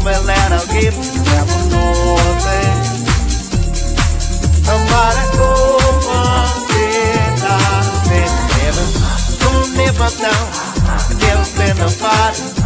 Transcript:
well that I'll give never nothing. Somebody go on it, heaven. Don't live up now, never been a party.